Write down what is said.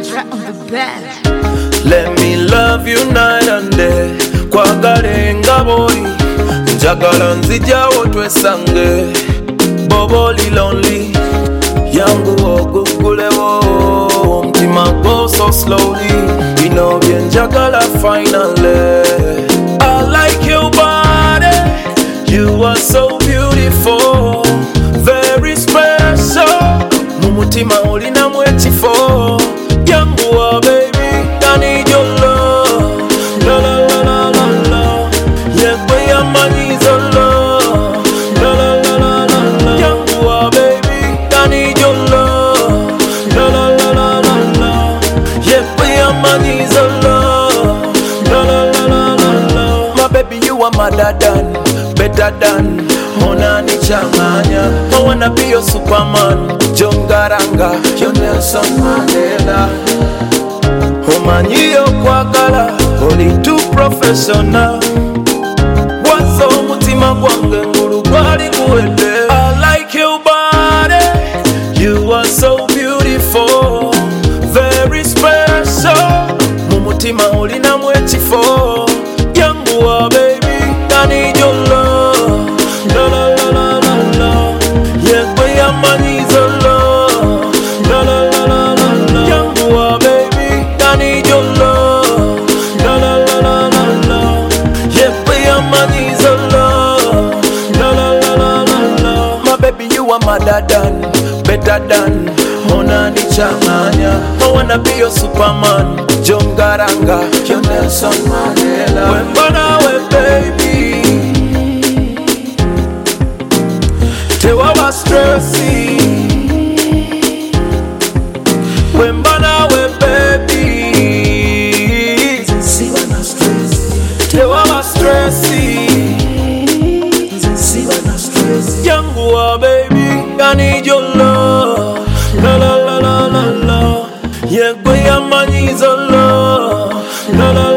Sandra on the bed. Let me love you night and day. Kwagalenga boli njagala nzijawo twesange boboli lonely yangu ogugulewo omutima go so slowly bino byenjagala finally. I like your body, you are so beautiful, very special, mumutima olinamu ekifo yangu wa baby, I need your love, la la la la la la, yekwe ya manizo love, la la la la la la, yangu wa baby, I need your love, la la la la la la, yekwe ya manizo love, la la la la la la. My baby, you are madder than, better than, onani changanya. I wanna be your Superman, Jongaranga, your Nelson Mandela. Omanyi okwagala, oli too professional. Wazo mutima gwange ngulu gwali kuwedde. I like your body, you are so beautiful, very special. Mumutima olinamu ekifo yangu wa baby, I need your love, la la la la la la, yekwe ya manizo love, la la la la la la, yangu wa baby, I need your love, la la la la la la, yekwe ya manizo love, la la la la la la. My baby, you are madder than, better than, onani changanya. I wanna be your Superman, Jongaranga, your Nelson Mandela. Wembana we baby, tewawa stressy. Wembana we baby, tewawa stressy. Yangu wa baby, I need your love, la la la la la la, yekwe ya manizo love, la la